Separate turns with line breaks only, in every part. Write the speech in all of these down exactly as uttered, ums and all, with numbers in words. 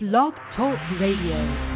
Blog Talk Radio.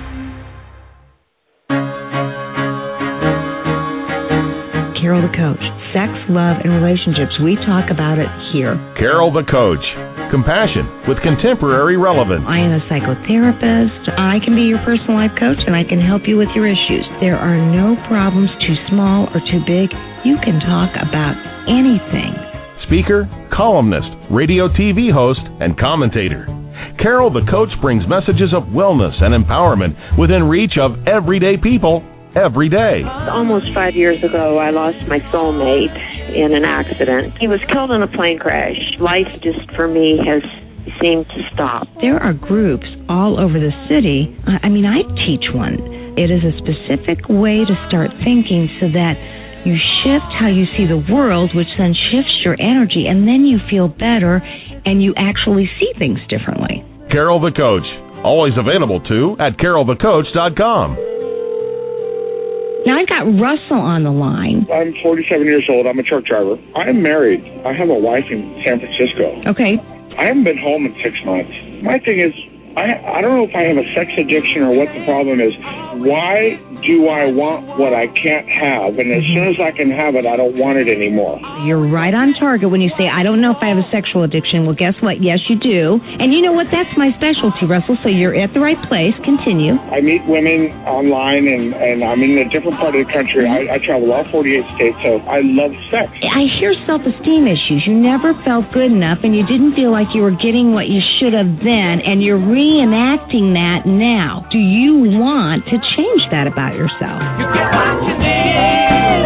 Carol the Coach. Sex, love, and relationships. We talk about it here.
Carol the Coach. Compassion with contemporary relevance.
I am a psychotherapist. I can be your personal life coach, and I can help you with your issues. There are no problems too small or too big. You can talk about anything.
Speaker, columnist, radio T V host, and commentator. Carol the Coach brings messages of wellness and empowerment within reach of everyday people every day.
Almost five years ago, I lost my soulmate in an accident. He was killed in a plane crash. Life just, for me, has seemed to stop.
There are groups all over the city. I mean, I teach one. It is a specific way to start thinking so that you shift how you see the world, which then shifts your energy, and then you feel better and you actually see things differently.
Carol the Coach, always available too at carol the coach dot com.
Now I've got Russell on the line.
I'm forty-seven years old. I'm a truck driver. I'm married. I have a wife in San Francisco.
Okay.
I haven't been home in six months. My thing is, I I don't know if I have a sex addiction or what the problem is. Why do I want what I can't have? And as soon as I can have it, I don't want it anymore.
You're right on target when you say, I don't know if I have a sexual addiction. Well, guess what? Yes, you do. And you know what? That's my specialty, Russell, so you're at the right place. Continue.
I meet women online, and, and I'm in a different part of the country. I, I travel all forty-eight states, so I love sex.
I hear self-esteem issues. You never felt good enough, and you didn't feel like you were getting what you should have then, and you're reenacting that now. Do you want to change that about yourself?
You get what you need.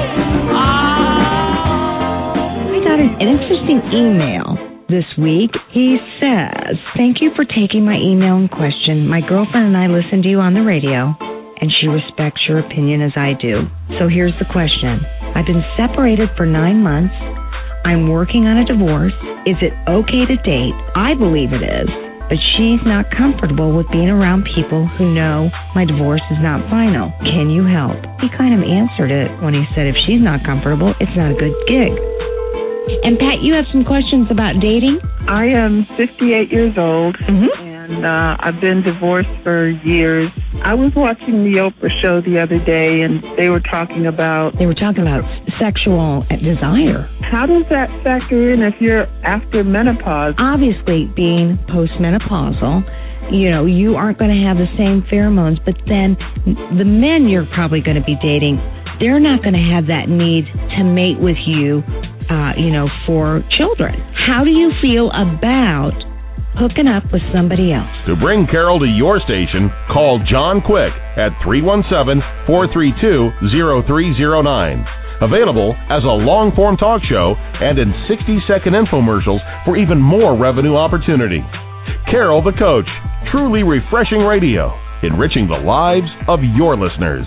I got an interesting email this week. He says, thank you for taking my email in question. My girlfriend and I listen to you on the radio, and she respects your opinion as I do. So here's the question. I've been separated for nine months. I'm working on a divorce. Is it okay to date? I believe it is. But she's not comfortable with being around people who know my divorce is not final. Can you help? He kind of answered it when he said if she's not comfortable, it's not a good gig. And Pat, you have some questions about dating?
I am fifty-eight years old,
mm-hmm.
and uh, I've been divorced for years. I was watching the Oprah show the other day, and they were talking about...
They were talking about sexual desire.
How does that factor in if you're after menopause?
Obviously, being postmenopausal, you know, you aren't going to have the same pheromones, but then the men you're probably going to be dating, they're not going to have that need to mate with you, uh, you know, for children. How do you feel about hooking up with somebody else?
To bring Carol to your station, call John Quick at three one seven, four three two, zero three zero nine. Available as a long-form talk show and in sixty-second infomercials for even more revenue opportunity. Carol the Coach, truly refreshing radio, enriching the lives of your listeners.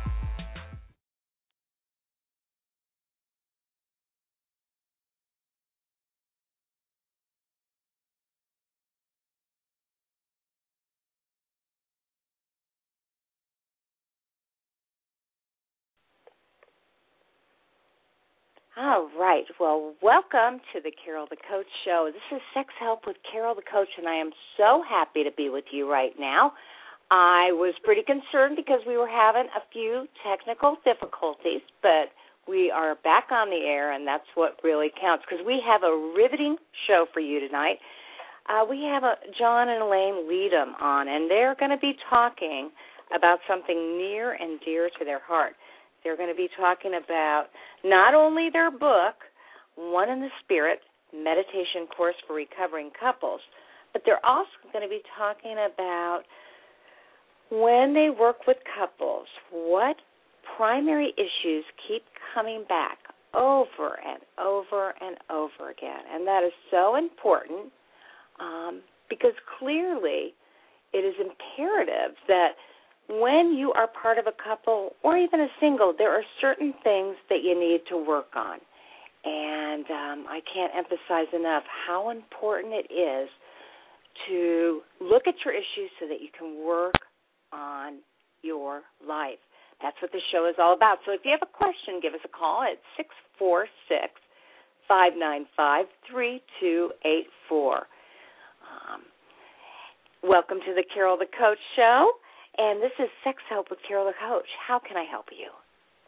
All right. Well, welcome to the Carol the Coach Show. This is Sex Help with Carol the Coach, and I am so happy to be with you right now. I was pretty concerned because we were having a few technical difficulties, but we are back on the air, and that's what really counts because we have a riveting show for you tonight. Uh, we have a John and Elaine Leadham on, and they're going to be talking about something near and dear to their heart. They're going to be talking about not only their book, One in the Spirit, Meditation Course for Recovering Couples, but they're also going to be talking about when they work with couples, what primary issues keep coming back over and over and over again. And that is so important um, because clearly it is imperative that when you are part of a couple or even a single, there are certain things that you need to work on. And um, I can't emphasize enough how important it is to look at your issues so that you can work on your life. That's what this show is all about. So if you have a question, give us a call at six four six, five nine five, three two eight four. Um, Welcome to the Carol the Coach Show, and this is Sex Help with Carol the Coach. How can I help you?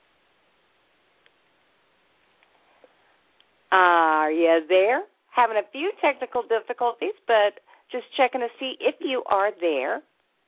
Are you there? Having a few technical difficulties, but just checking to see if you are there.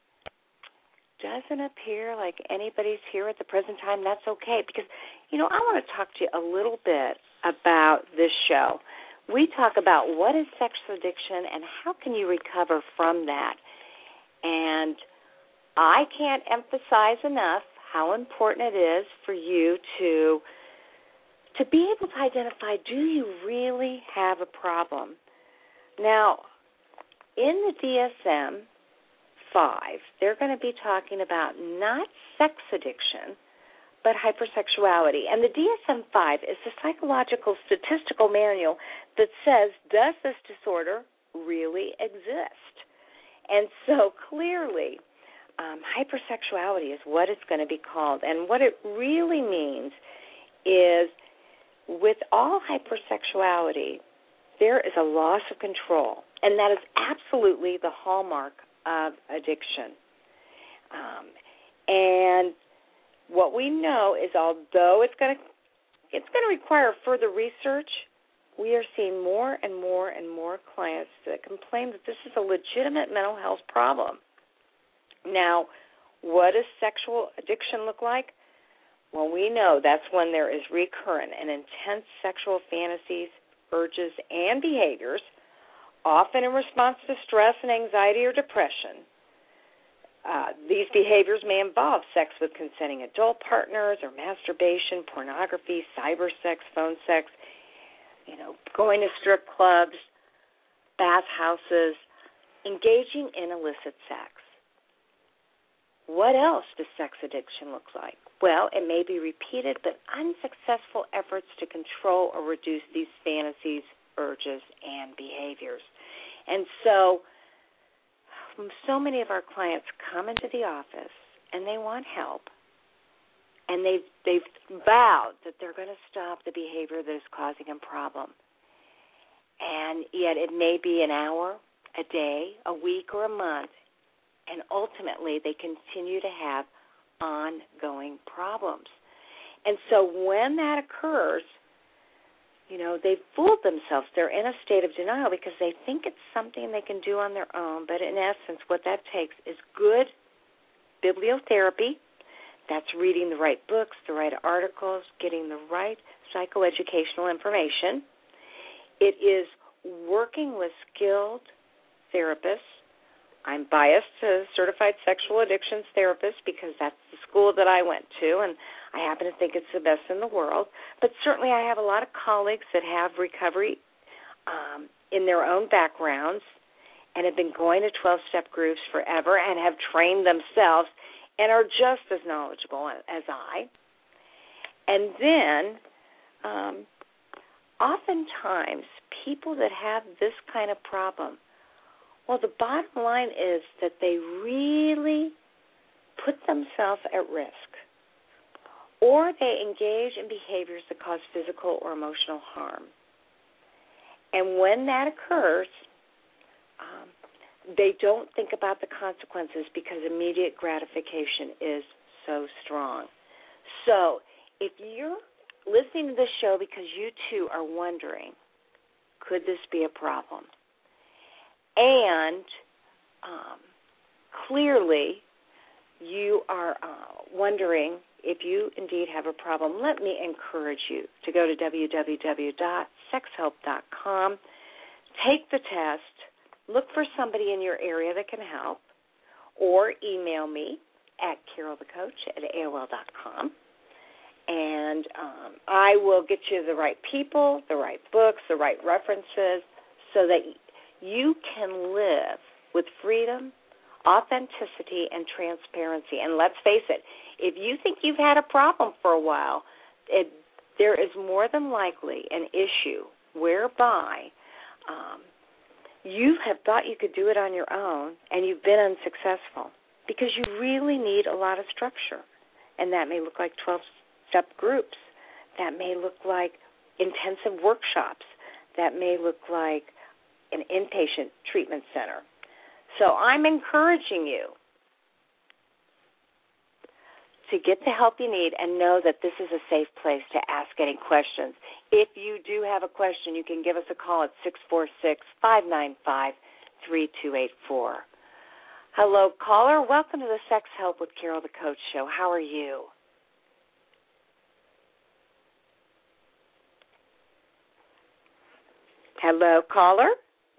Doesn't appear like anybody's here at the present time. That's okay, because, you know, I want to talk to you a little bit about this show. We talk about what is sex addiction and how can you recover from that. And I can't emphasize enough how important it is for you to to be able to identify, do you really have a problem? Now, in the D S M five, they're going to be talking about not sex addiction, but hypersexuality. And the D S M five is the psychological statistical manual that says, does this disorder really exist? And so clearly, um, hypersexuality is what it's going to be called. And what it really means is, with all hypersexuality, there is a loss of control. And that is absolutely the hallmark of addiction. Um, and what we know is, although it's going to it's going to require further research, we are seeing more and more and more clients that complain that this is a legitimate mental health problem. Now, what does sexual addiction look like? Well, we know that's when there is recurrent and intense sexual fantasies, urges, and behaviors, often in response to stress and anxiety or depression. Uh, these behaviors may involve sex with consenting adult partners or masturbation, pornography, cyber sex, phone sex, you know, going to strip clubs, bathhouses, engaging in illicit sex. What else does sex addiction look like? Well, it may be repeated but unsuccessful efforts to control or reduce these fantasies, urges, and behaviors. And so, so many of our clients come into the office and they want help, and they've, they've vowed that they're going to stop the behavior that is causing them problem. And yet it may be an hour, a day, a week, or a month, and ultimately they continue to have ongoing problems. And so when that occurs, you know, they've fooled themselves. They're in a state of denial because they think it's something they can do on their own, but in essence what that takes is good bibliotherapy. That's reading the right books, the right articles, getting the right psychoeducational information. It is working with skilled therapists. I'm biased to certified sexual addictions therapist because that's the school that I went to, and I happen to think it's the best in the world. But certainly I have a lot of colleagues that have recovery um, in their own backgrounds and have been going to twelve-step groups forever and have trained themselves and are just as knowledgeable as I. And then um, oftentimes people that have this kind of problem, well, the bottom line is that they really put themselves at risk, or they engage in behaviors that cause physical or emotional harm. And when that occurs, um, they don't think about the consequences because immediate gratification is so strong. So if you're listening to this show because you too are wondering, could this be a problem? And um, clearly you are uh, wondering if you indeed have a problem, let me encourage you to go to w w w dot sex help dot com, take the test, look for somebody in your area that can help, or email me at carol the coach at a o l dot com, and um, I will get you the right people, the right books, the right references, so that you can live with freedom, authenticity, and transparency. And let's face it, if you think you've had a problem for a while, it, there is more than likely an issue whereby um, you have thought you could do it on your own and you've been unsuccessful because you really need a lot of structure. And that may look like twelve-step groups. That may look like intensive workshops. That may look like an inpatient treatment center. So I'm encouraging you to get the help you need and know that this is a safe place to ask any questions. If you do have a question, you can give us a call at six four six, five nine five, three two eight four. Hello, caller. Welcome to the Sex Help with Carol the Coach show. How are you? Hello, caller.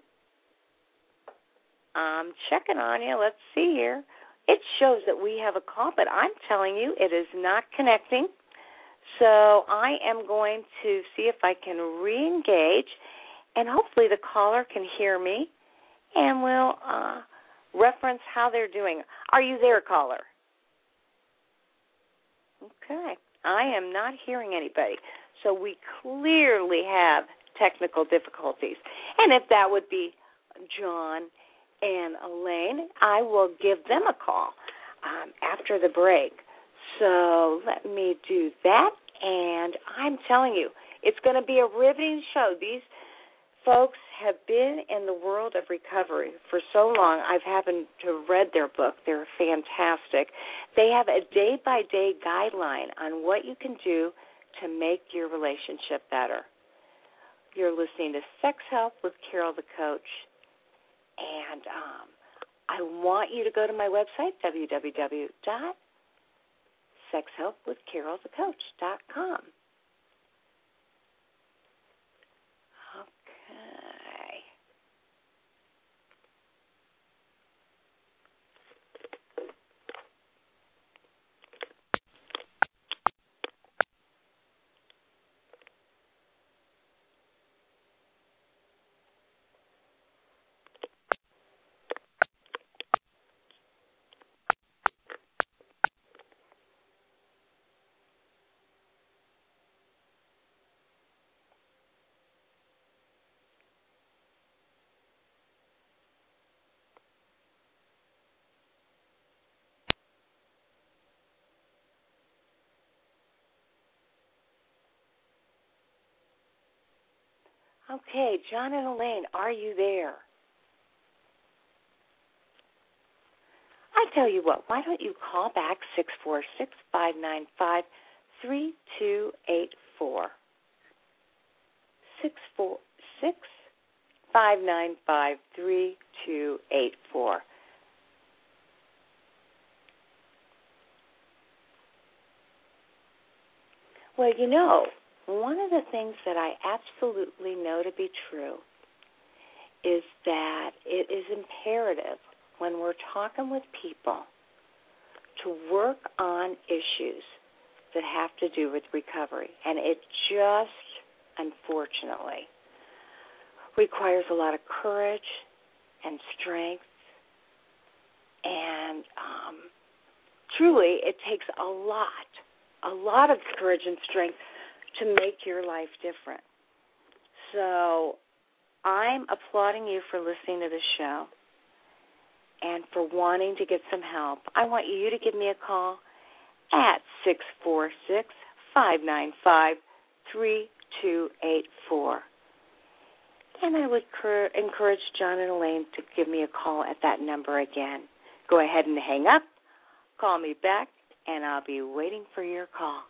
I'm checking on you. Let's see here. It shows that we have a call, but I'm telling you it is not connecting. So I am going to see if I can re-engage, and hopefully the caller can hear me, and we'll uh, reference how they're doing. Are you there, caller? Okay. I am not hearing anybody. So we clearly have technical difficulties. And if that would be John and Elaine, I will give them a call um, after the break. So let me do that, and I'm telling you, it's going to be a riveting show. These folks have been in the world of recovery for so long. I've happened to read their book. They're fantastic. They have a day-by-day guideline on what you can do to make your relationship better. You're listening to Sex Help with Carol the Coach. And um, I want you to go to my website, w w w dot sex help with carol the coach dot com. Okay. Okay, John and Elaine, are you there? I tell you what, why don't you call back six four six, five nine five, three two eight four. six four six, five nine five, three two eight four. Well, you know, one of the things that I absolutely know to be true is that it is imperative when we're talking with people to work on issues that have to do with recovery. And it just, unfortunately, requires a lot of courage and strength. And um, truly, it takes a lot, a lot of courage and strength to make your life different. So I'm applauding you for listening to the show and for wanting to get some help. I want you to give me a call at six four six, five nine five, three two eight four. And I would cur- encourage John and Elaine to give me a call at that number again. Go ahead and hang up, call me back, and I'll be waiting for your call.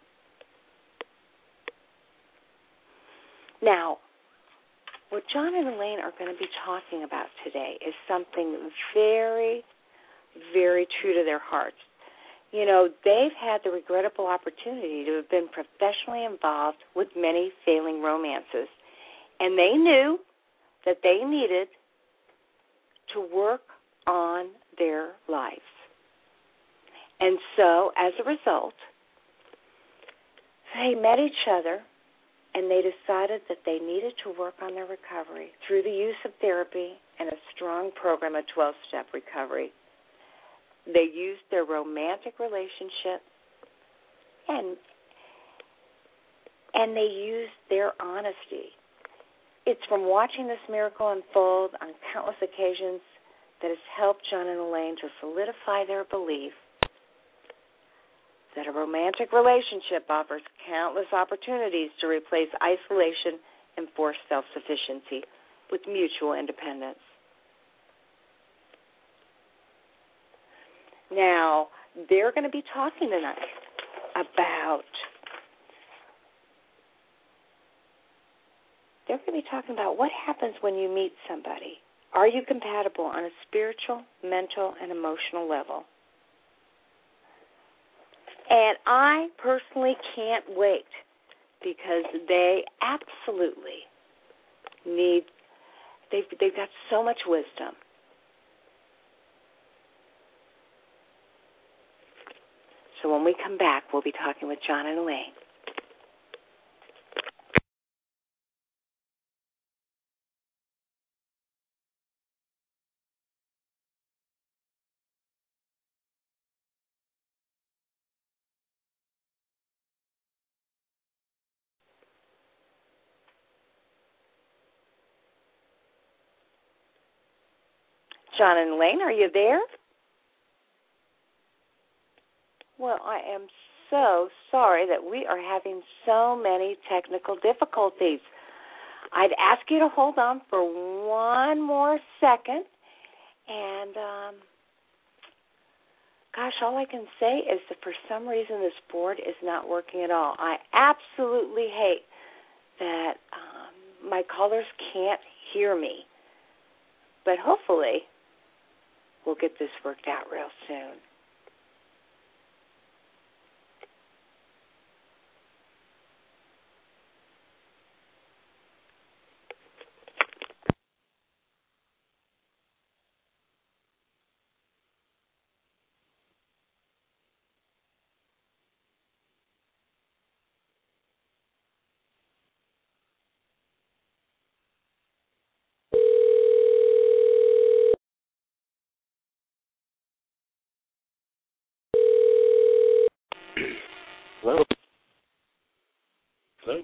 Now, what John and Elaine are going to be talking about today is something very, very true to their hearts. You know, they've had the regrettable opportunity to have been professionally involved with many failing romances, and they knew that they needed to work on their lives. And so, as a result, they met each other, and they decided that they needed to work on their recovery through the use of therapy and a strong program of twelve-step recovery. They used their romantic relationship, and and they used their honesty. It's from watching this miracle unfold on countless occasions that has helped John and Elaine to solidify their belief that a romantic relationship offers countless opportunities to replace isolation and forced self-sufficiency with mutual independence. Now, they're going to be talking tonight about, they're going to be talking about what happens when you meet somebody. Are you compatible on a spiritual, mental, and emotional level? And I personally can't wait because they absolutely need, they've, they've got so much wisdom. So when we come back, we'll be talking with John and Elaine. John and Elaine, are you there? Well, I am so sorry that we are having so many technical difficulties. I'd ask you to hold on for one more second. And, um, gosh, all I can say is that for some reason this board is not working at all. I absolutely hate that um, my callers can't hear me. But hopefully we'll get this worked out real soon.
Hello? Hello?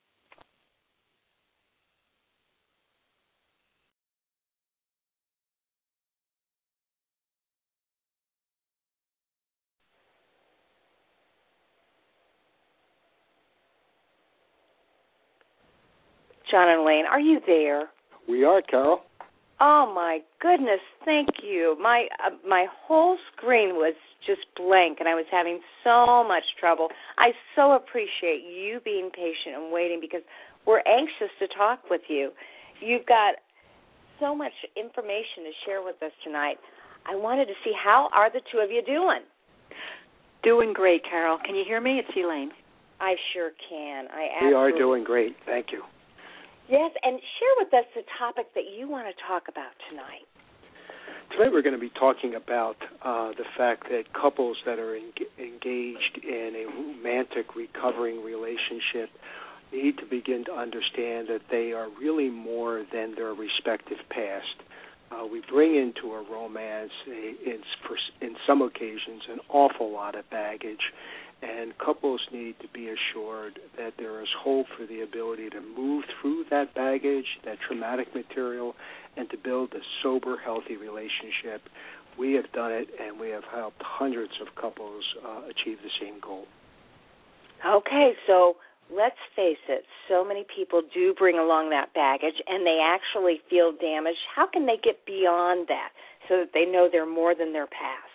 John and Elaine, are you there?
We are, Carol.
Oh, my goodness, thank you. My uh, my whole screen was just blank, and I was having so much trouble. I so appreciate you being patient and waiting because we're anxious to talk with you. You've got so much information to share with us tonight. I wanted to see, how are the two of you doing?
Doing great, Carol. Can you hear me? It's Elaine.
I sure can. I
We
absolutely...
are doing great. Thank you.
Yes, and share with us the topic that you want to talk about tonight.
Tonight we're going to be talking about uh, the fact that couples that are en- engaged in a romantic recovering relationship need to begin to understand that they are really more than their respective past. Uh, we bring into a romance, a, in, in some occasions, an awful lot of baggage, and couples need to be assured that there is hope for the ability to move through that baggage, that traumatic material, and to build a sober, healthy relationship. We have done it, and we have helped hundreds of couples uh, achieve the same goal.
Okay, so let's face it, so many people do bring along that baggage, and they actually feel damaged. How can they get beyond that so that they know they're more than their past?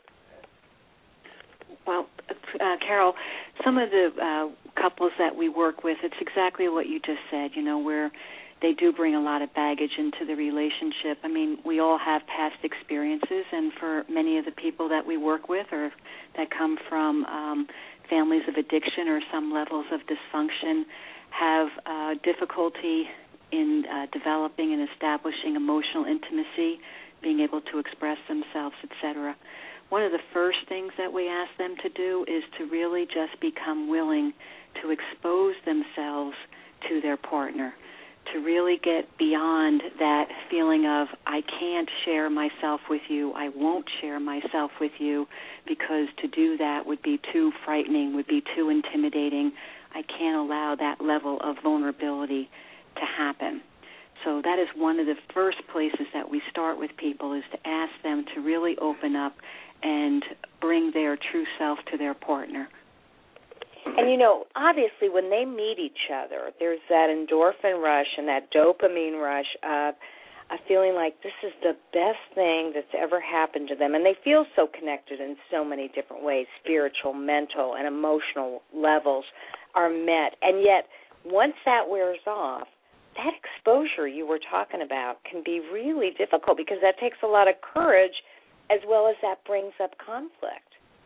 Well, uh, Carol, some of the uh, couples that we work with, it's exactly what you just said, you know, where they do bring a lot of baggage into the relationship. I mean, we all have past experiences, and for many of the people that we work with or that come from um, families of addiction or some levels of dysfunction have uh, difficulty in uh, developing and establishing emotional intimacy, being able to express themselves, et cetera. One of the first things that we ask them to do is to really just become willing to expose themselves to their partner, to really get beyond that feeling of, I can't share myself with you, I won't share myself with you, because to do that would be too frightening, would be too intimidating. I can't allow that level of vulnerability to happen. So that is one of the first places that we start with people, is to ask them to really open up and bring their true self to their partner.
And, you know, obviously when they meet each other, there's that endorphin rush and that dopamine rush of, a feeling like this is the best thing that's ever happened to them. And they feel so connected in so many different ways, spiritual, mental, and emotional levels are met. And yet, once that wears off, that exposure you were talking about can be really difficult because that takes a lot of courage as well as that brings up conflict.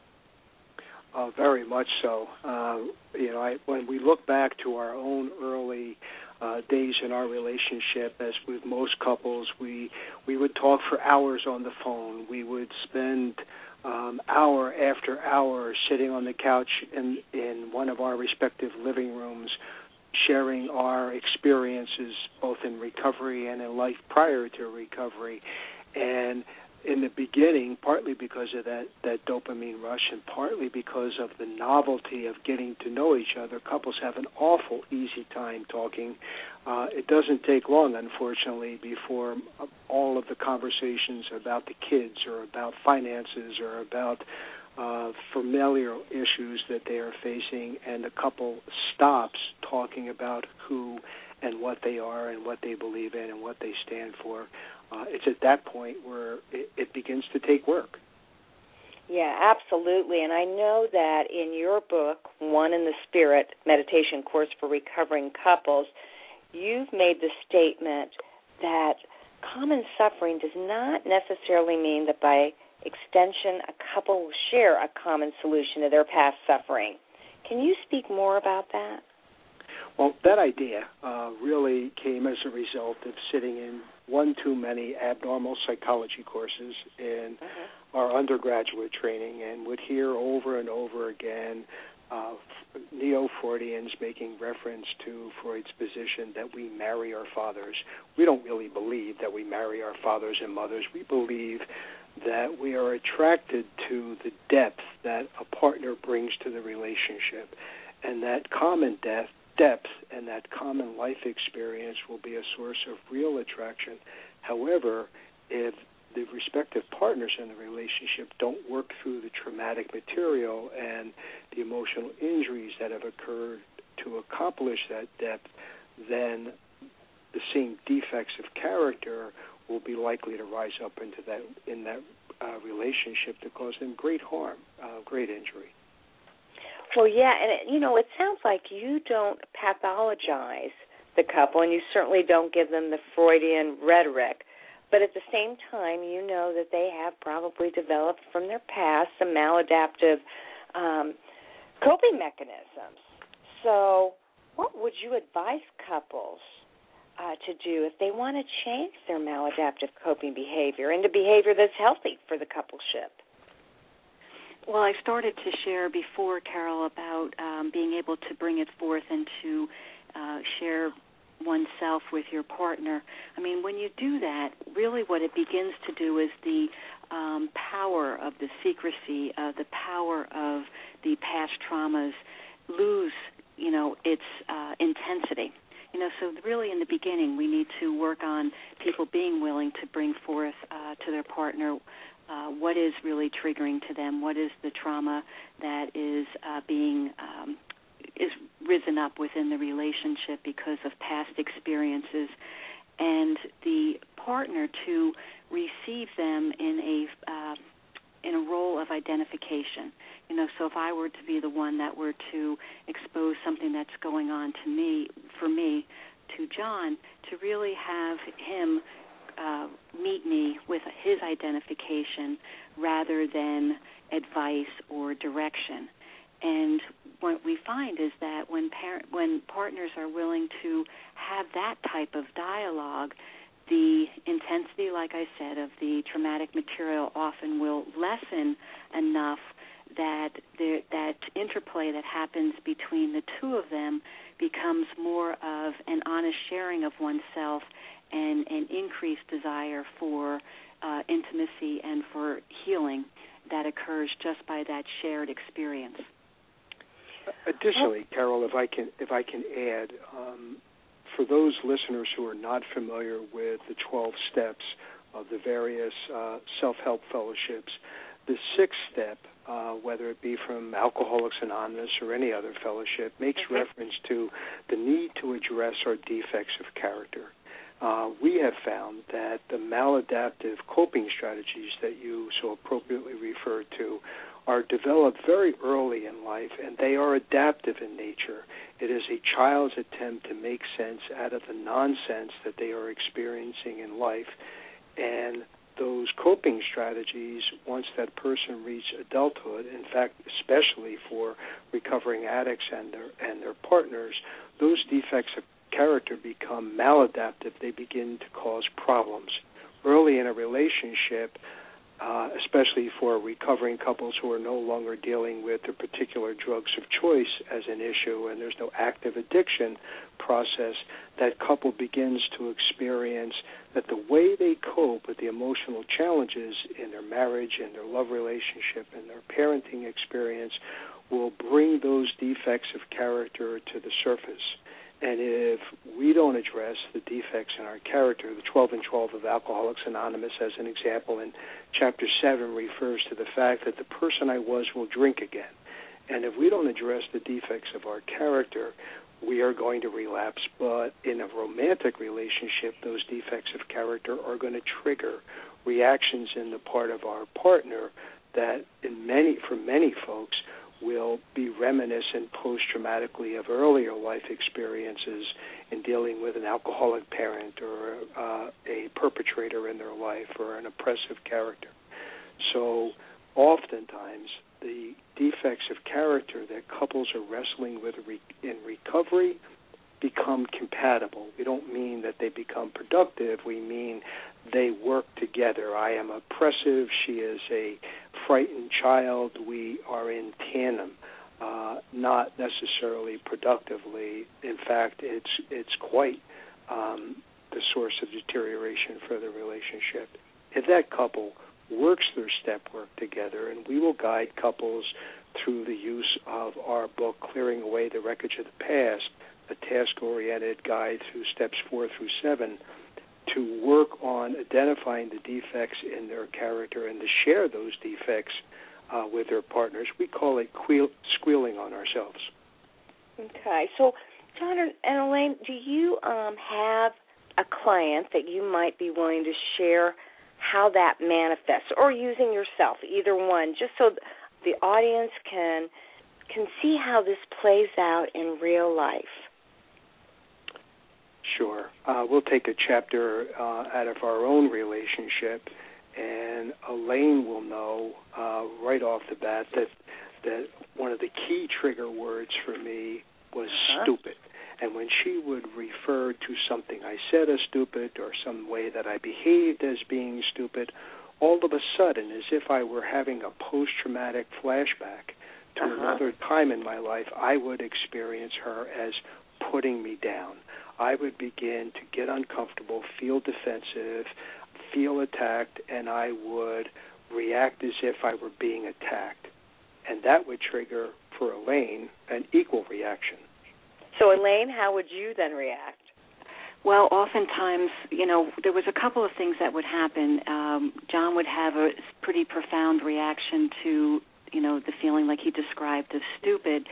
Uh, very much so. Uh, you know, I, when we look back to our own early uh, days in our relationship, as with most couples, we we would talk for hours on the phone. We would spend um, hour after hour sitting on the couch in, in one of our respective living rooms, sharing our experiences both in recovery and in life prior to recovery. And in the beginning, partly because of that, that dopamine rush and partly because of the novelty of getting to know each other, couples have an awful easy time talking. Uh, it doesn't take long, unfortunately, before all of the conversations about the kids or about finances or about uh, familial issues that they are facing, and the couple stops talking about who and what they are and what they believe in and what they stand for. Uh, it's at that point where it, it begins to take work.
Yeah, absolutely. And I know that in your book, One in the Spirit, Meditation Course for Recovering Couples, you've made the statement that common suffering does not necessarily mean that by extension a couple will share a common solution to their past suffering. Can you speak more about that?
Well, that idea uh, really came as a result of sitting in one too many abnormal psychology courses in mm-hmm. our undergraduate training, and would hear over and over again uh, neo-Freudians making reference to Freud's position that we marry our fathers. We don't really believe that we marry our fathers and mothers. We believe that we are attracted to the depth that a partner brings to the relationship, and that common depth depth and that common life experience will be a source of real attraction. However, if the respective partners in the relationship don't work through the traumatic material and the emotional injuries that have occurred to accomplish that depth, then the same defects of character will be likely to rise up into that in that uh, relationship to cause them great harm, uh, great injury.
Well, yeah, and, it, you know, it sounds like you don't pathologize the couple, and you certainly don't give them the Freudian rhetoric, but at the same time, you know that they have probably developed from their past some maladaptive um, coping mechanisms. So what would you advise couples uh, to do if they want to change their maladaptive coping behavior into behavior that's healthy for the coupleship?
Well, I started to share before, Carol, about um, being able to bring it forth and to uh, share oneself with your partner. I mean, when you do that, really what it begins to do is the um, power of the secrecy, uh, the power of the past traumas lose, you know, its uh, intensity. You know, so really in the beginning we need to work on people being willing to bring forth uh, to their partner Uh, what is really triggering to them, what is the trauma that is uh, being um, is risen up within the relationship because of past experiences, and the partner to receive them in a uh, in a role of identification. You know, so if I were to be the one that were to expose something that's going on to me, for me, to John, to really have him Uh, meet me with his identification rather than advice or direction. And what we find is that when par- when partners are willing to have that type of dialogue, the intensity, like I said, of the traumatic material often will lessen enough that there, that interplay that happens between the two of them becomes more of an honest sharing of oneself and an increased desire for uh, intimacy and for healing that occurs just by that shared experience.
Additionally, Carol, if I can if I can add, um, for those listeners who are not familiar with the twelve steps of the various uh, self-help fellowships, the sixth step, uh, whether it be from Alcoholics Anonymous or any other fellowship, makes mm-hmm. reference to the need to address our defects of character. uh, we have found that the maladaptive coping strategies that you so appropriately referred to are developed very early in life, and they are adaptive in nature. It is a child's attempt to make sense out of the nonsense that they are experiencing in life, and those coping strategies, once that person reaches adulthood, in fact, especially for recovering addicts and their and their partners, those defects of character become maladaptive. They begin to cause problems. Early in a relationship, uh, especially for recovering couples who are no longer dealing with the particular drugs of choice as an issue, and there's no active addiction process, that couple begins to experience that the way they cope with the emotional challenges in their marriage and their love relationship and their parenting experience will bring those defects of character to the surface. And if we don't address the defects in our character, the twelve and twelve of Alcoholics Anonymous, as an example, in Chapter seven refers to the fact that the person I was will drink again. And if we don't address the defects of our character, we are going to relapse. But in a romantic relationship, those defects of character are going to trigger reactions in the part of our partner that in many, for many folks, will be reminiscent post-traumatically of earlier life experiences in dealing with an alcoholic parent or uh, a perpetrator in their life or an oppressive character. So oftentimes the defects of character that couples are wrestling with in recovery become compatible. We don't mean that they become productive. We mean they work together. I am oppressive. She is a frightened child. We are in tandem, uh, not necessarily productively. In fact, it's it's quite um, the source of deterioration for the relationship. If that couple works their step work together, and we will guide couples through the use of our book, Clearing Away the Wreckage of the Past, a task-oriented guide through steps four through seven, to work on identifying the defects in their character and to share those defects uh, with their partners. We call it queel- squealing on ourselves.
Okay. So, John and Elaine, do you um, have a client that you might be willing to share how that manifests, or using yourself, either one, just so the audience can can see how this plays out in real life?
Sure. Uh, we'll take a chapter uh, out of our own relationship, and Elaine will know uh, right off the bat that that one of the key trigger words for me was uh-huh. stupid. And when she would refer to something I said as stupid or some way that I behaved as being stupid, all of a sudden, as if I were having a post-traumatic flashback to uh-huh. another time in my life, I would experience her as putting me down. I would begin to get uncomfortable, feel defensive, feel attacked, and I would react as if I were being attacked. And that would trigger, for Elaine, an equal reaction.
So, Elaine, how would you then react?
Well, oftentimes, you know, there was a couple of things that would happen. Um, John would have a pretty profound reaction to, you know, the feeling like he described of stupid.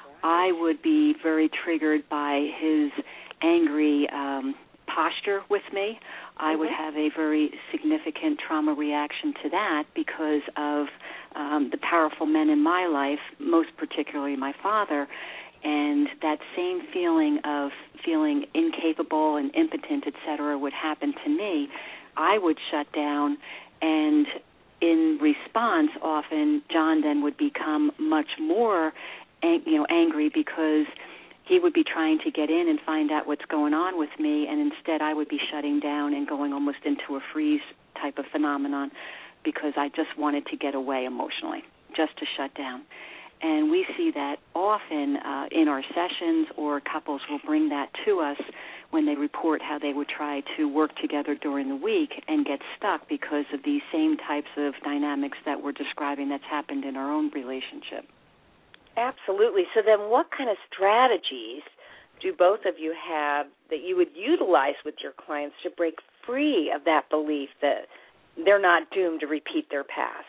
I would be very triggered by his angry um, posture with me. I would have a very significant trauma reaction to that because of um, the powerful men in my life, most particularly my father. And that same feeling of feeling incapable and impotent, et cetera, would happen to me. I would shut down, and in response, often John then would become much more, you know, angry because he would be trying to get in and find out what's going on with me, and instead I would be shutting down and going almost into a freeze type of phenomenon because I just wanted to get away emotionally, just to shut down. And we see that often uh, in our sessions, or couples will bring that to us when they report how they would try to work together during the week and get stuck because of these same types of dynamics that we're describing that's happened in our own relationship.
Absolutely. So then what kind of strategies do both of you have that you would utilize with your clients to break free of that belief that they're not doomed to repeat their past?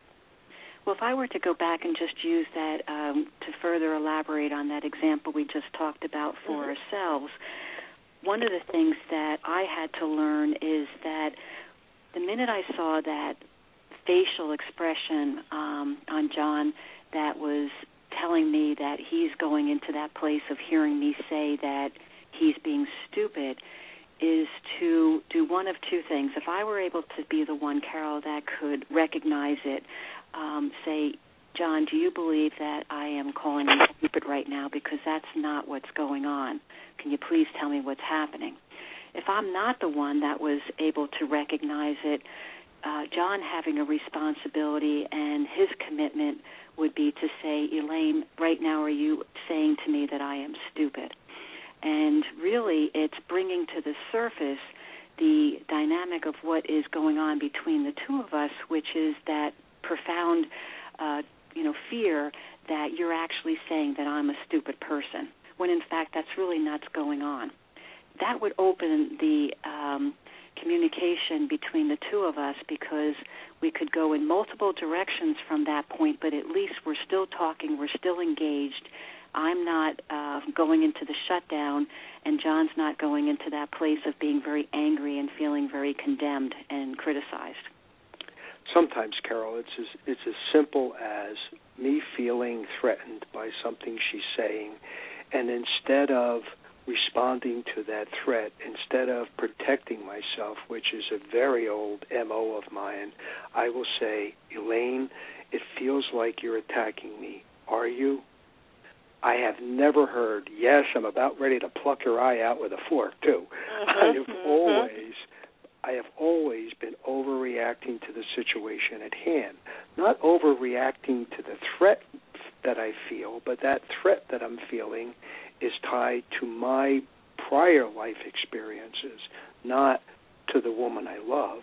Well, if I were to go back and just use that um, to further elaborate on that example we just talked about for mm-hmm. ourselves, one of the things that I had to learn is that the minute I saw that facial expression um, on John that was telling me that he's going into that place of hearing me say that he's being stupid, is to do one of two things. If I were able to be the one, Carol, that could recognize it, um, say, John, do you believe that I am calling you stupid right now? Because that's not what's going on. Can you please tell me what's happening? If I'm not the one that was able to recognize it, uh, John having a responsibility and his commitment would be to say, Elaine, right now are you saying to me that I am stupid? And really it's bringing to the surface the dynamic of what is going on between the two of us, which is that profound uh, you know, fear that you're actually saying that I'm a stupid person, when in fact that's really not going on. That would open the um, communication between the two of us, because we could go in multiple directions from that point, but at least we're still talking, we're still engaged. I'm not uh, going into the shutdown, and John's not going into that place of being very angry and feeling very condemned and criticized.
Sometimes, Carol, it's as, it's as simple as me feeling threatened by something she's saying, and instead of responding to that threat, instead of protecting myself, which is a very old M O of mine, I will say, Elaine, it feels like you're attacking me. Are you? I have never heard, yes, I'm about ready to pluck your eye out with a fork, too.
Mm-hmm.
I have always... I have always been overreacting to the situation at hand, not overreacting to the threat that I feel, but that threat that I'm feeling is tied to my prior life experiences, not to the woman I love.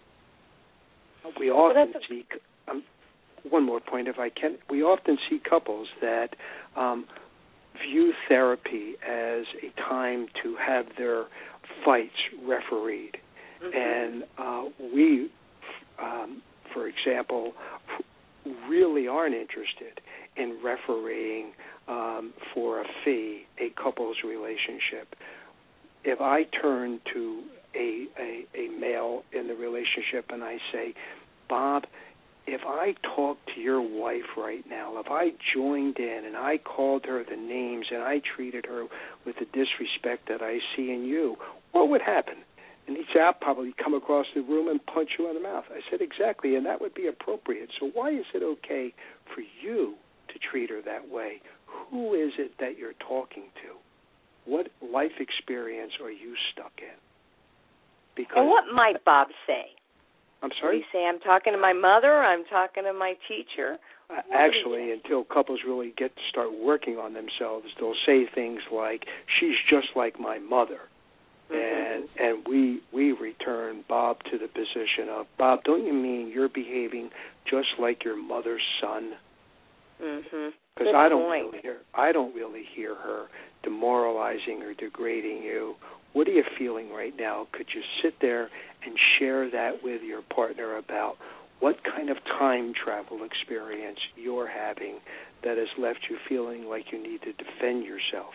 We often well, see, um, one more point if I can, we often see couples that um, view therapy as a time to have their fights refereed. Mm-hmm. And uh, we, um, for example, really aren't interested in refereeing um, for a fee a couple's relationship. If I turn to a, a, a male in the relationship and I say, Bob, if I talk to your wife right now, if I joined in and I called her the names and I treated her with the disrespect that I see in you, what would happen? And he'd say, I'll probably come across the room and punch you in the mouth. I said, exactly, and that would be appropriate. So why is it okay for you to treat her that way? Who is it that you're talking to? What life experience are you stuck in? Because
and what might Bob say?
I'm sorry?
Would he say, I'm talking to my mother, I'm talking to my teacher?
Uh, actually, until couples really get to start working on themselves, they'll say things like, she's just like my mother. And and we we return Bob to the position of, Bob, don't you mean you're behaving just like your mother's son?
Mm-hmm.
Because I don't really hear I don't really hear her demoralizing or degrading you. What are you feeling right now? Could you sit there and share that with your partner about what kind of time travel experience you're having that has left you feeling like you need to defend yourself?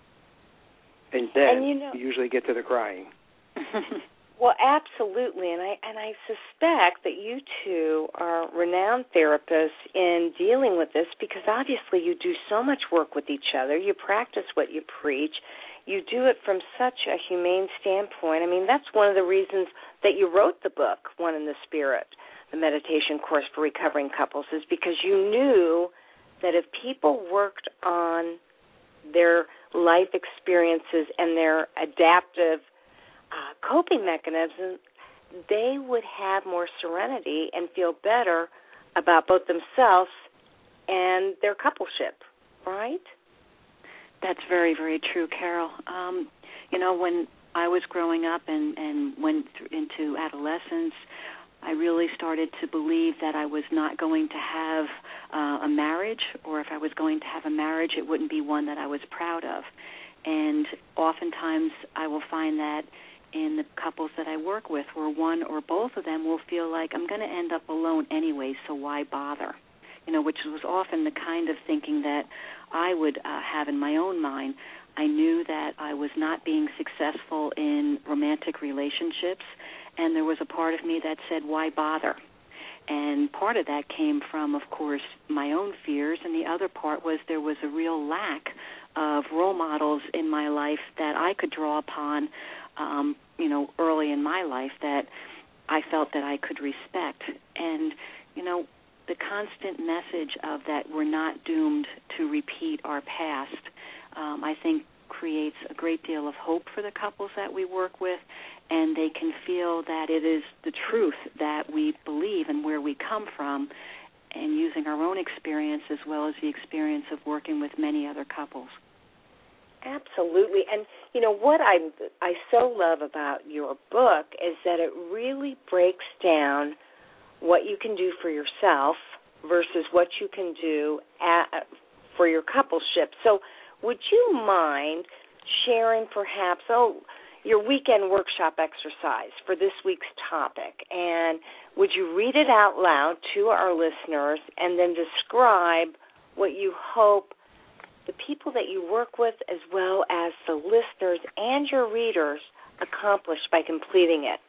And then
and you know,
you usually get to the crying.
Well, absolutely, and I and I suspect that you two are renowned therapists in dealing with this, because obviously you do so much work with each other. You practice what you preach. You do it from such a humane standpoint. I mean, that's one of the reasons that you wrote the book, One in the Spirit, the meditation course for recovering couples, is because you knew that if people worked on their life experiences and their adaptive uh, coping mechanisms, they would have more serenity and feel better about both themselves and their coupleship, right?
That's very, very true, Carol. Um, you know, when I was growing up and, and went into adolescence, I really started to believe that I was not going to have uh, a marriage, or if I was going to have a marriage, it wouldn't be one that I was proud of. And oftentimes I will find that in the couples that I work with, where one or both of them will feel like, I'm going to end up alone anyway, so why bother? you know, which was often the kind of thinking that I would uh, have in my own mind. I knew that I was not being successful in romantic relationships, and there was a part of me that said, why bother? And part of that came from, of course, my own fears, and the other part was there was a real lack of role models in my life that I could draw upon, um, you know, early in my life that I felt that I could respect. And, you know, the constant message of that we're not doomed to repeat our past, um, I think creates a great deal of hope for the couples that we work with, and they can feel that it is the truth that we believe and where we come from, and using our own experience as well as the experience of working with many other couples.
Absolutely. And, you know, what I I so love about your book is that it really breaks down what you can do for yourself versus what you can do at, for your coupleship. So would you mind sharing perhaps, oh, your weekend workshop exercise for this week's topic? And would you read it out loud to our listeners and then describe what you hope the people that you work with as well as the listeners and your readers accomplish by completing it?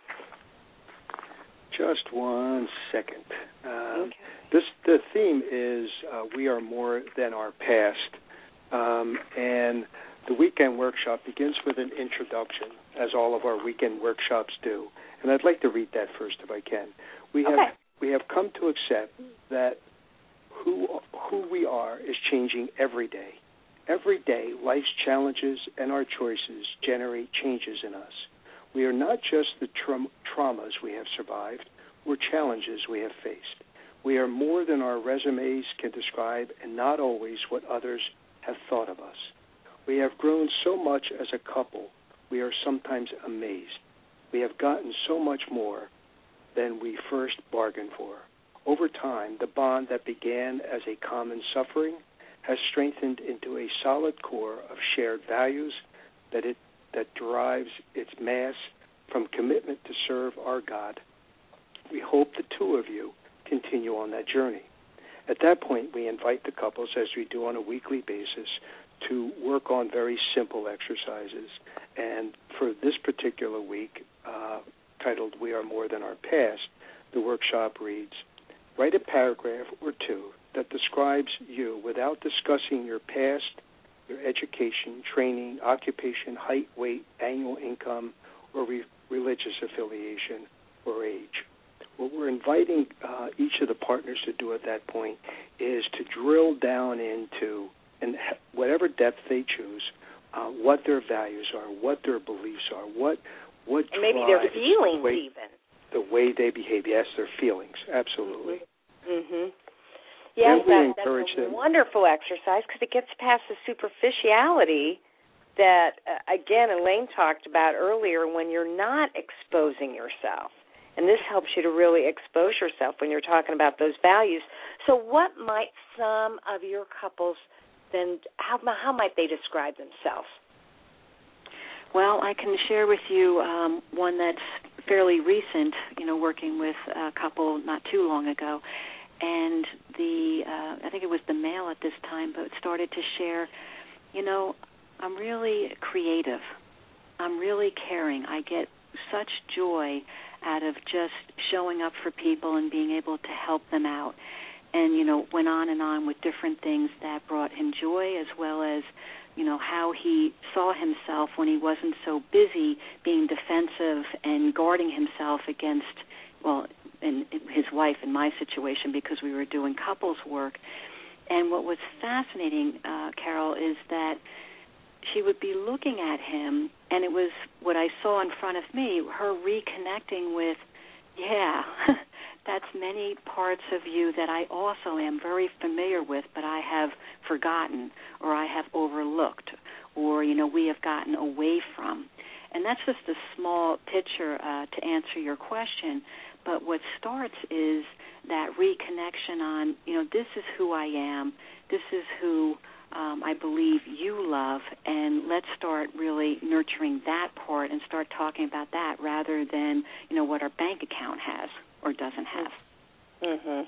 Just one second. Um,
okay.
This the theme is uh, we are more than our past, um, and the weekend workshop begins with an introduction, as all of our weekend workshops do. And I'd like to read that first, if I can. We have
okay.
we have come to accept that who who we are is changing every day. Every day, life's challenges and our choices generate changes in us. We are not just the tra- traumas we have survived, we're challenges we have faced. We are more than our resumes can describe and not always what others have thought of us. We have grown so much as a couple, we are sometimes amazed. We have gotten so much more than we first bargained for. Over time, the bond that began as a common suffering has strengthened into a solid core of shared values that it that derives its mass from commitment to serve our God. We hope the two of you continue on that journey. At that point, we invite the couples, as we do on a weekly basis, to work on very simple exercises. And for this particular week, uh, titled We Are More Than Our Past, the workshop reads, write a paragraph or two that describes you without discussing your past, your education, training, occupation, height, weight, annual income, or re- religious affiliation or age. What we're inviting uh, each of the partners to do at that point is to drill down into, and whatever depth they choose, uh, what their values are, what their beliefs are, what what
and maybe their feelings
the way,
even.
The way they behave. Yes, their feelings, absolutely.
Mm-hmm. Yes, that, that's a
them.
wonderful exercise because it gets past the superficiality that, uh, again, Elaine talked about earlier when you're not exposing yourself. And this helps you to really expose yourself when you're talking about those values. So what might some of your couples then, how, how might they describe themselves?
Well, I can share with you um, one that's fairly recent, you know, working with a couple not too long ago. And the, uh, I think it was the male at this time, but started to share, you know, I'm really creative. I'm really caring. I get such joy out of just showing up for people and being able to help them out. And, you know, went on and on with different things that brought him joy, as well as, you know, how he saw himself when he wasn't so busy being defensive and guarding himself against, well, and his wife in my situation, because we were doing couples work. And what was fascinating, uh, Carol, is that she would be looking at him, and it was what I saw in front of me, her reconnecting with, yeah, that's many parts of you that I also am very familiar with, but I have forgotten or I have overlooked or, you know, we have gotten away from. And that's just a small picture uh, to answer your question. But what starts is that reconnection on, you know, this is who I am. This is who um, I believe you love. And let's start really nurturing that part and start talking about that rather than, you know, what our bank account has or doesn't have.
Mm-hmm.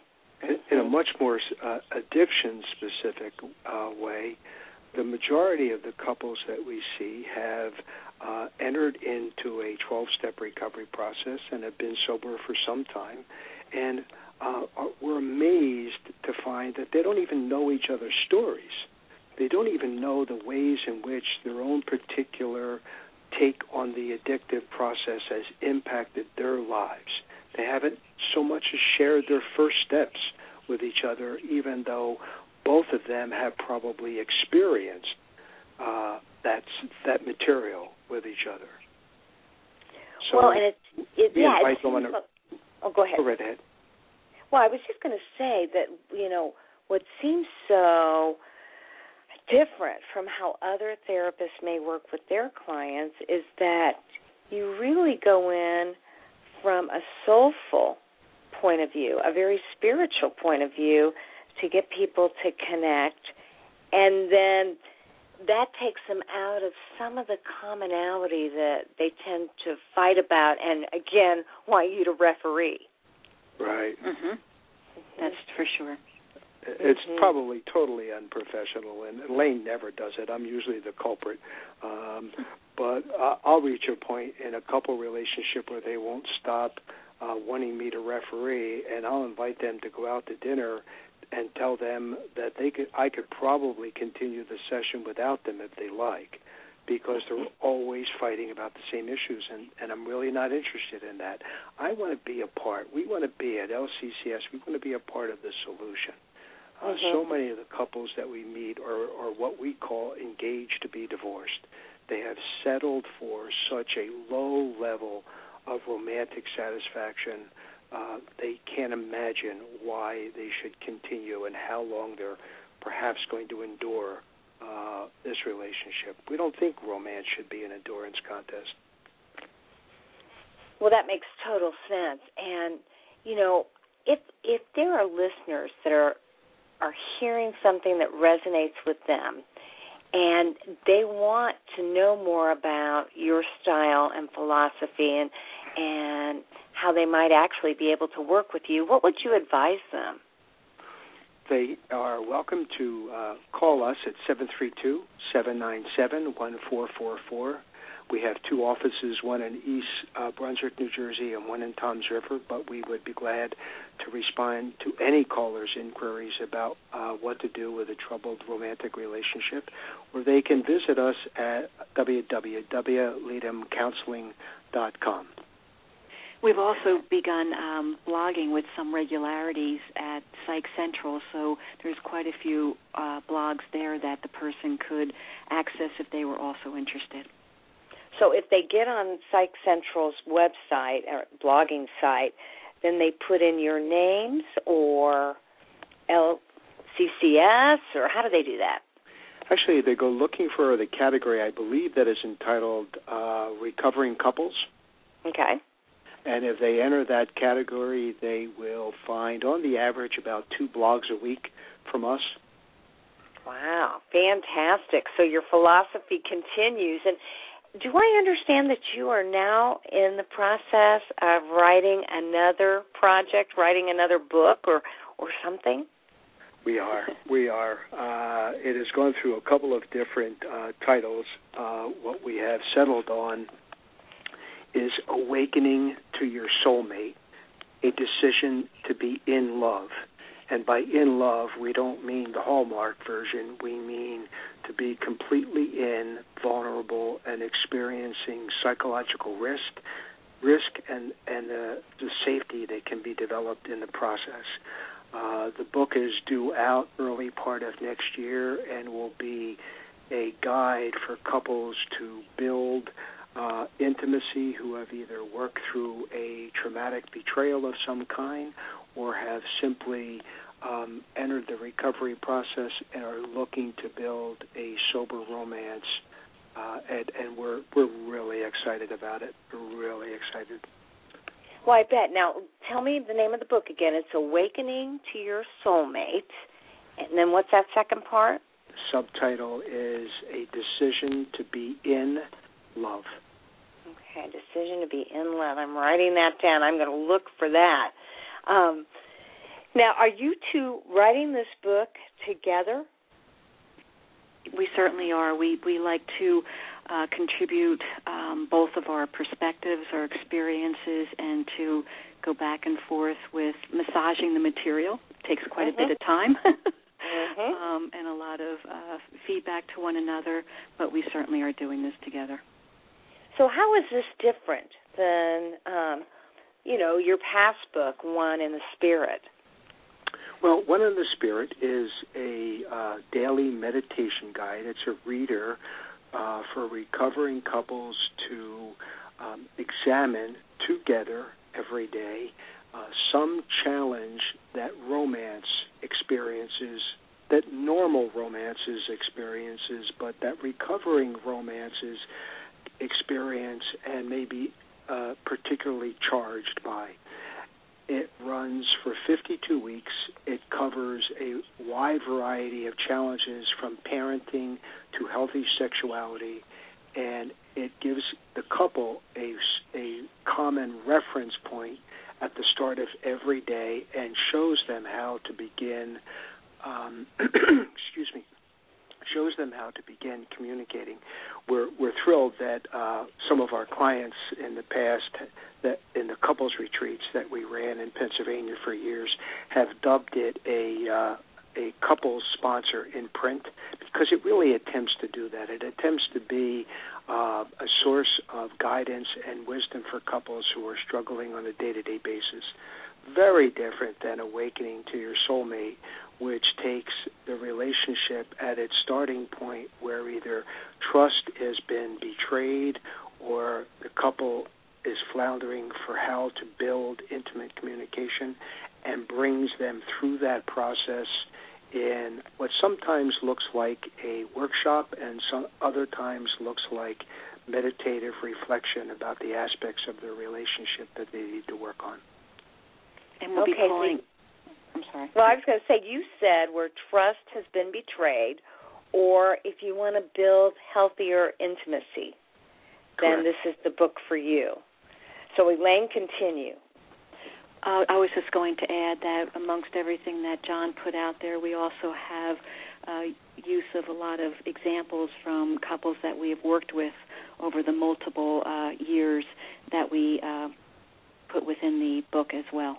In, in a much more uh, addiction-specific uh, way, the majority of the couples that we see have uh, entered into a twelve-step recovery process and have been sober for some time, and uh, are, we're amazed to find that they don't even know each other's stories. They don't even know the ways in which their own particular take on the addictive process has impacted their lives. They haven't so much as shared their first steps with each other, even though both of them have probably experienced uh, that that material with each other. So
well, and it's it, yeah.
It
it seems
like,
like, oh, go ahead.
Go right ahead.
Well, I was just going to say that you know what seems so different from how other therapists may work with their clients is that you really go in from a soulful point of view, a very spiritual point of view, to get people to connect, and then that takes them out of some of the commonality that they tend to fight about and, again, want you to referee.
Right.
Mm-hmm. That's for sure.
It's
mm-hmm.
probably totally unprofessional, and Elaine never does it. I'm usually the culprit. Um, but uh, I'll reach a point in a couple relationship where they won't stop uh, wanting me to referee, and I'll invite them to go out to dinner and tell them that they could, I could probably continue the session without them if they like, because they're always fighting about the same issues, and, and I'm really not interested in that. I want to be a part. We want to be at L C C S. We want to be a part of the solution. Uh,
mm-hmm.
So many of the couples that we meet are, are what we call engaged to be divorced. They have settled for such a low level of romantic satisfaction. Uh, they can't imagine why they should continue and how long they're perhaps going to endure uh, this relationship. We don't think romance should be an endurance contest.
Well, that makes total sense. And, you know, if if there are listeners that are are hearing something that resonates with them and they want to know more about your style and philosophy and and how they might actually be able to work with you, what would you advise them?
They are welcome to uh, call us at seven three two, seven nine seven, one four four four. We have two offices, one in East uh, Brunswick, New Jersey, and one in Toms River, but we would be glad to respond to any caller's inquiries about uh, what to do with a troubled romantic relationship, or they can visit us at w w w dot leadham counseling dot com.
We've also begun um, blogging with some regularities at Psych Central, so there's quite a few uh, blogs there that the person could access if they were also interested.
So if they get on Psych Central's website or blogging site, then they put in your names or L C C S, or how do they do that?
Actually, they go looking for the category, I believe, that is entitled uh, Recovering Couples.
Okay.
And if they enter that category, they will find, on the average, about two blogs a week from us.
Wow, fantastic. So your philosophy continues. And do I understand that you are now in the process of writing another project, writing another book or, or something?
We are. We are. Uh, it has gone through a couple of different uh, titles. Uh, what we have settled on is Awakening to Your Soulmate, a decision to be in love. And by in love, we don't mean the Hallmark version. We mean to be completely in, vulnerable, and experiencing psychological risk, risk and, and the, the safety that can be developed in the process. Uh, the book is due out early part of next year and will be a guide for couples to build uh, intimacy who have either worked through a traumatic betrayal of some kind or have simply um, entered the recovery process and are looking to build a sober romance. Uh, and, and we're we're really excited about it. We're really excited.
Well, I bet. Now, tell me the name of the book again. It's Awakening to Your Soulmate. And then what's that second part?
The subtitle is A Decision to Be in Love.
Okay, Decision to Be in Love. I'm writing that down. I'm going to look for that. Um, Now, are you two writing this book together?
We certainly are. We we like to uh, contribute um, both of our perspectives, our experiences, and to go back and forth with massaging the material. It takes quite mm-hmm. a bit of time mm-hmm. um, and a lot of uh, feedback to one another, but we certainly are doing this together.
So how is this different than, um, you know, your past book, One in the Spirit?
Well, One in the Spirit is a uh, daily meditation guide. It's a reader uh, for recovering couples to um, examine together every day uh, some challenge that romance experiences, that normal romances experiences, but that recovering romances experience and may be uh, particularly charged by. It runs for fifty-two weeks. It covers a wide variety of challenges from parenting to healthy sexuality, and it gives the couple a, a common reference point at the start of every day and shows them how to begin, um, excuse me, shows them how to begin communicating. We're we're thrilled that uh, some of our clients in the past, that in the couples retreats that we ran in Pennsylvania for years, have dubbed it a uh, a couples sponsor in print, because it really attempts to do that. It attempts to be uh, a source of guidance and wisdom for couples who are struggling on a day-to-day basis. Very different than Awakening to Your Soulmate, which takes the relationship at its starting point where either trust has been betrayed or the couple is floundering for how to build intimate communication, and brings them through that process in what sometimes looks like a workshop and some other times looks like meditative reflection about the aspects of their relationship that they need to work on.
And we'll
okay,
be calling...
So,
I'm sorry.
Well, I was going to say, you said where trust has been betrayed, or if you want to build healthier intimacy,
Correct.
then this is the book for you. So, Elaine, continue.
Uh, I was just going to add that amongst everything that John put out there, we also have uh, use of a lot of examples from couples that we have worked with over the multiple uh, years that we uh, put within the book as well.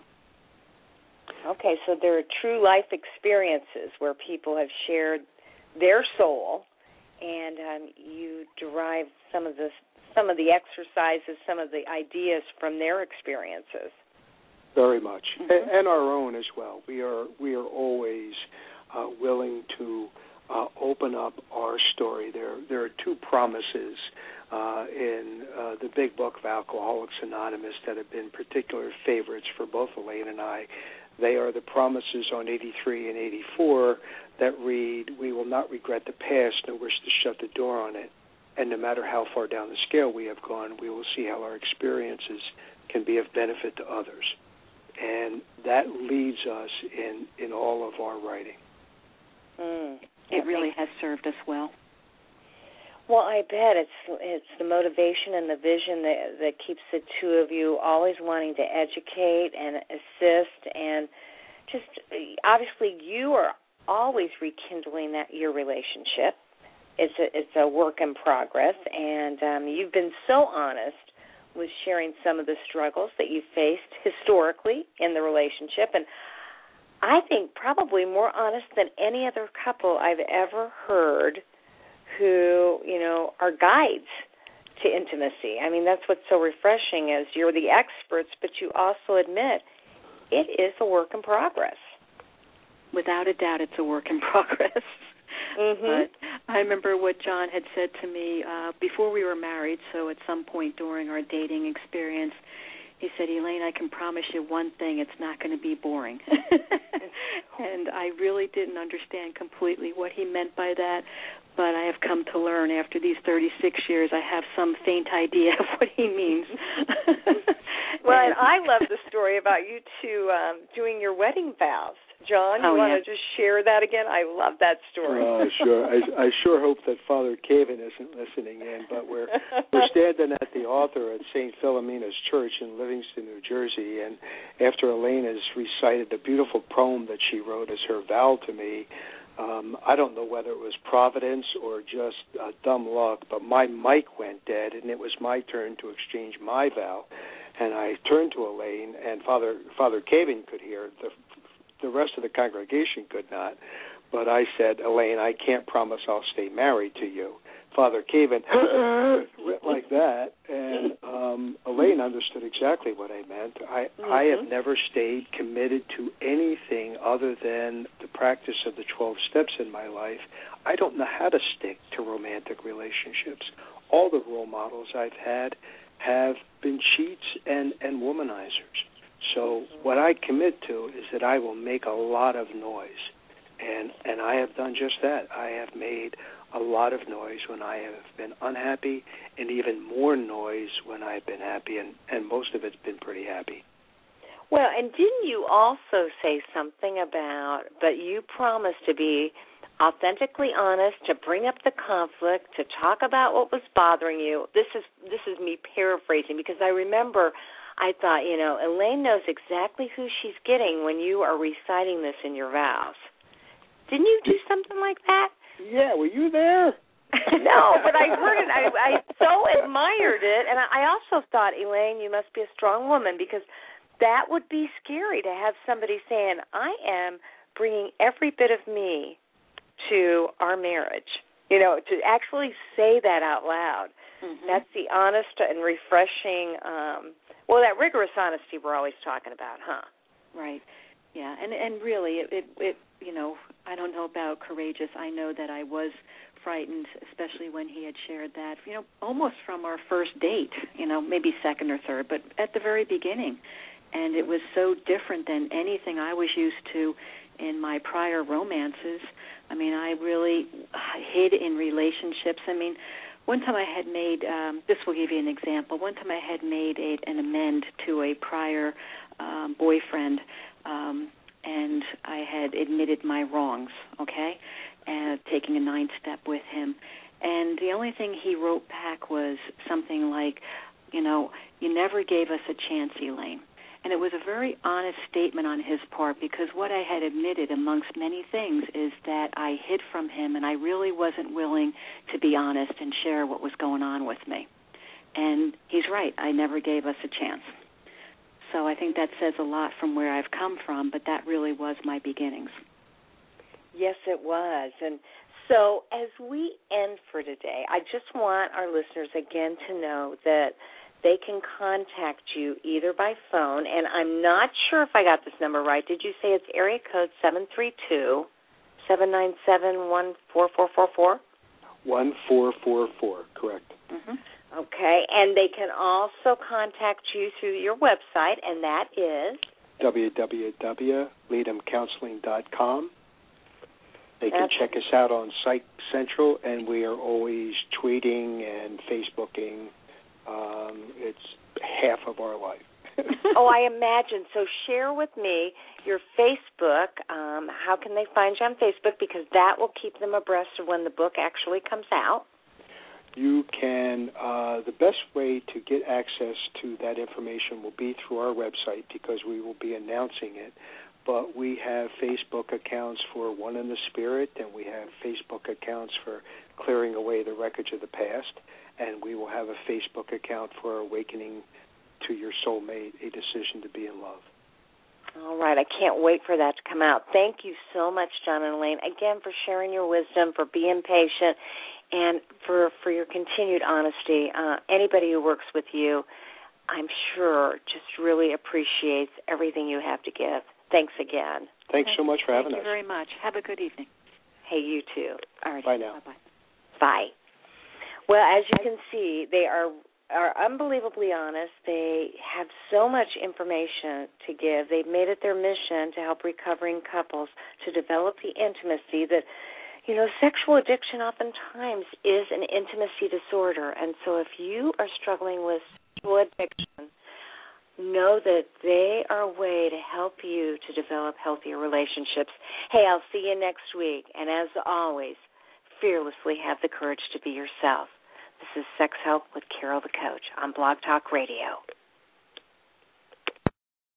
Okay, so there are true life experiences where people have shared their soul, and um, you derive some of the some of the exercises, some of the ideas from their experiences.
Very much,
mm-hmm.
and, and our own as well. We are we are always uh, willing to uh, open up our story. There there are two promises uh, in uh, the big book of Alcoholics Anonymous that have been particular favorites for both Elaine and I. They are the promises on eighty-three and eighty-four that read, "We will not regret the past nor wish to shut the door on it. And no matter how far down the scale we have gone, we will see how our experiences can be of benefit to others." And that leads us in, in all of our writing.
Mm,
it really has served us well.
Well, I bet it's it's the motivation and the vision that that keeps the two of you always wanting to educate and assist, and just obviously you are always rekindling that your relationship. It's a it's a work in progress, and um, you've been so honest with sharing some of the struggles that you faced historically in the relationship, and I think probably more honest than any other couple I've ever heard who, you know, are guides to intimacy. I mean, that's what's so refreshing is you're the experts, but you also admit it is a work in progress.
Without a doubt, it's a work in progress.
Mm-hmm.
But I remember what John had said to me uh, before we were married, so at some point during our dating experience, he said, "Elaine, I can promise you one thing, it's not going to be boring." And I really didn't understand completely what he meant by that, but I have come to learn after these thirty-six years, I have some faint idea of what he means.
Well, and I love the story about you two um, doing your wedding vows. John, you
oh,
want
yeah.
to just share that again? I love that story.
Uh, sure. I, I sure hope that Father Caven isn't listening in, but we're we're standing at the altar at Saint Philomena's Church in Livingston, New Jersey, and after Elaine has recited the beautiful poem that she wrote as her vow to me, um, I don't know whether it was providence or just uh, dumb luck, but my mic went dead, and it was my turn to exchange my vow. And I turned to Elaine, and Father Father Caven could hear. The, the rest of the congregation could not. But I said, Elaine, I can't promise I'll stay married to you. Father Caven went like that, and um, Elaine understood exactly what I meant. I, mm-hmm. I have never stayed committed to anything other than the practice of the twelve steps in my life. I don't know how to stick to romantic relationships. All the role models I've had have been cheats and, and womanizers. So what I commit to is that I will make a lot of noise, and and I have done just that. I have made a lot of noise when I have been unhappy, and even more noise when I've been happy, and, and most of it's been pretty happy.
Well, and didn't you also say something about, but you promised to be authentically honest, to bring up the conflict, to talk about what was bothering you? This is this is me paraphrasing, because I remember I thought, you know, Elaine knows exactly who she's getting when you are reciting this in your vows. Didn't you do something like that?
Yeah, were you there?
No, but I heard it. I, I so admired it, and I also thought, Elaine, you must be a strong woman, because that would be scary to have somebody saying, I am bringing every bit of me to our marriage. You know, to actually say that out loud. Mm-hmm. That's the honest and refreshing, um, well, that rigorous honesty we're always talking about, huh?
Right. Yeah, and and really, it, it, it, you know, I don't know about courageous. I know that I was frightened, especially when he had shared that, you know, almost from our first date, you know, maybe second or third, but at the very beginning. And it was so different than anything I was used to in my prior romances. I mean, I really hid in relationships. I mean, one time I had made, um, this will give you an example, one time I had made a, an amend to a prior um, boyfriend, um, and I had admitted my wrongs, okay, and taking a nine-step with him. And the only thing he wrote back was something like, you know, you never gave us a chance, Elaine. And it was a very honest statement on his part, because what I had admitted, amongst many things, is that I hid from him, and I really wasn't willing to be honest and share what was going on with me. And he's right. I never gave us a chance. So I think that says a lot from where I've come from, but that really was my beginnings.
Yes, it was. And so as we end for today, I just want our listeners again to know that they can contact you either by phone, and I'm not sure if I got this number right. Did you say it's area code seven three two, seven nine seven, one four four four four?
one four four four, correct.
Mm-hmm. Okay, and they can also contact you through your website, and that is?
w w w dot leadham counseling dot com. They can check us out on Psych Central, and we are always tweeting and Facebooking. Um, it's half of our life.
Oh, I imagine. So share with me your Facebook. Um, how can they find you on Facebook? Because that will keep them abreast of when the book actually comes out.
You can, uh, the best way to get access to that information will be through our website, because we will be announcing it. But we have Facebook accounts for One in the Spirit, and we have Facebook accounts for Clearing Away the Wreckage of the Past, and we will have a Facebook account for Awakening to Your Soulmate, A Decision to Be in Love.
All right. I can't wait for that to come out. Thank you so much, John and Elaine, again, for sharing your wisdom, for being patient, and for, for your continued honesty. Uh, anybody who works with you, I'm sure, just really appreciates everything you have to give. Thanks again.
Thanks so much for having
us. Thank you very much. Have a good evening.
Hey, you too.
All right.
Bye now.
Bye-bye.
Bye. Well, as you can see, they are are unbelievably honest. They have so much information to give. They've made it their mission to help recovering couples to develop the intimacy that, you know, sexual addiction oftentimes is an intimacy disorder. And so if you are struggling with sexual addiction, know that they are a way to help you to develop healthier relationships. Hey, I'll see you next week. And as always, fearlessly have the courage to be yourself. This is Sex Help with Carol the Coach on Blog Talk Radio.